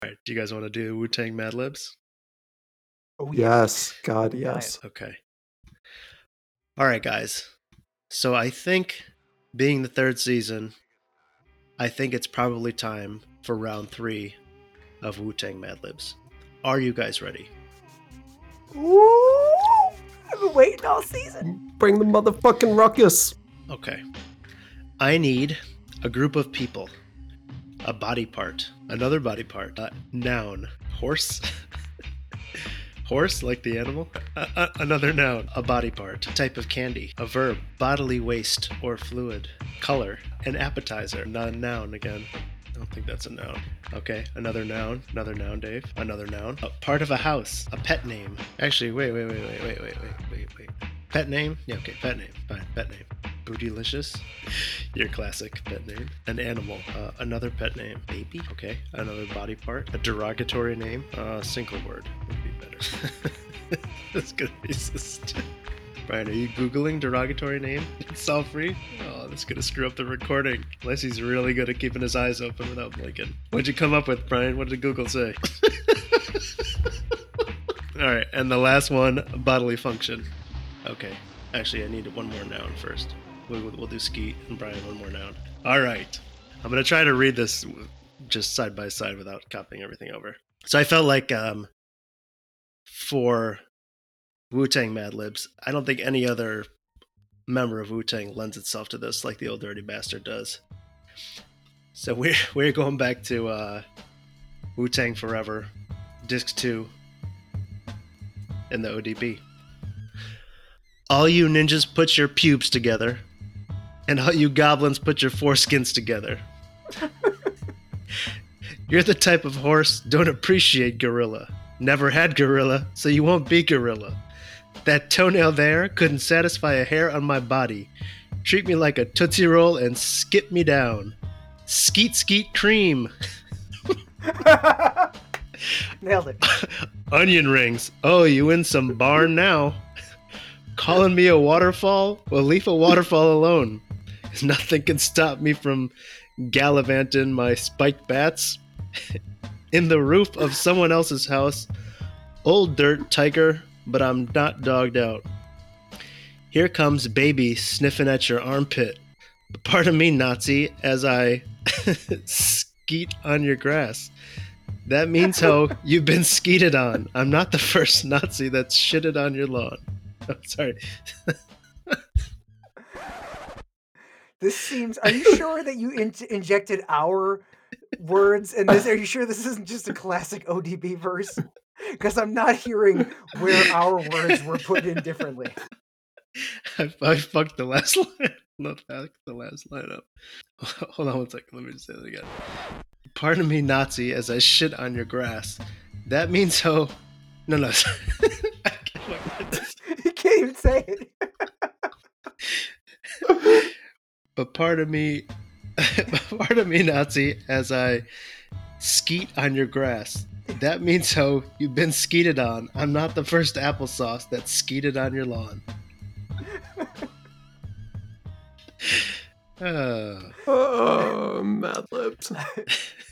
All right, do you guys want to do Wu-Tang Mad Libs? Oh yeah. Yes, God, yes. Okay. All right, guys. So I think, being the third season, I think it's probably time for round 3 of Wu-Tang Mad Libs. Are you guys ready? Ooh, I've been waiting all season. Bring the motherfucking ruckus. Okay. I need a group of people, a body part, another body part, a noun, horse, horse like the animal, another noun, a body part, type of candy, a verb, bodily waste or fluid, color, an appetizer, not a noun again. I don't think that's a noun. Okay, another noun, Dave, another noun, a part of a house, a pet name. Actually, wait. Pet name? Yeah, okay, pet name. Fine, pet name. Bootylicious. Your classic pet name. An animal. Another pet name. Baby. Okay. Another body part. A derogatory name. Single word would be better. That's gonna be so stupid. Brian, are you Googling derogatory name? It's all free? Oh, that's gonna screw up the recording. Unless he's really good at keeping his eyes open without blinking. What'd you come up with, Brian? What did Google say? Alright, and the last one, bodily function. Okay. Actually, I need one more noun first. We'll do Skeet and Brian one more noun. Alright. I'm gonna try to read this just side by side without copying everything over. So I felt like for Wu-Tang Mad Libs, I don't think any other member of Wu-Tang lends itself to this like the Old Dirty Bastard does. So we're going back to Wu-Tang Forever, Disc 2, in the ODB. All you ninjas put your pubes together, and all you goblins put your foreskins together. You're the type of horse don't appreciate gorilla. Never had gorilla, so you won't be gorilla. That toenail there couldn't satisfy a hair on my body. Treat me like a Tootsie Roll and skip me down. Skeet skeet cream. Nailed it. Onion rings. Oh, you in some barn now. Calling me a waterfall? Well, leave a waterfall alone. Nothing can stop me from gallivanting my spiked bats in the roof of someone else's house. Old dirt tiger, but I'm not dogged out. Here comes baby sniffing at your armpit. Pardon me, Nazi, as I skeet on your grass. That means how you've been skeeted on. I'm not the first Nazi that's shitted on your lawn. Oh, sorry. This seems. Are you sure that you injected our words in this? Are you sure this isn't just a classic ODB verse? Because I'm not hearing where our words were put in differently. I fucked the last line. Not fucked the last line up. Hold on one second. Let me just say that again. Pardon me, Nazi, as I shit on your grass. That means how. No. You can't even say it. But pardon me, Nazi, as I skeet on your grass. That means how you've been skeeted on. I'm not the first applesauce that's skeeted on your lawn. Oh, Mad Libs.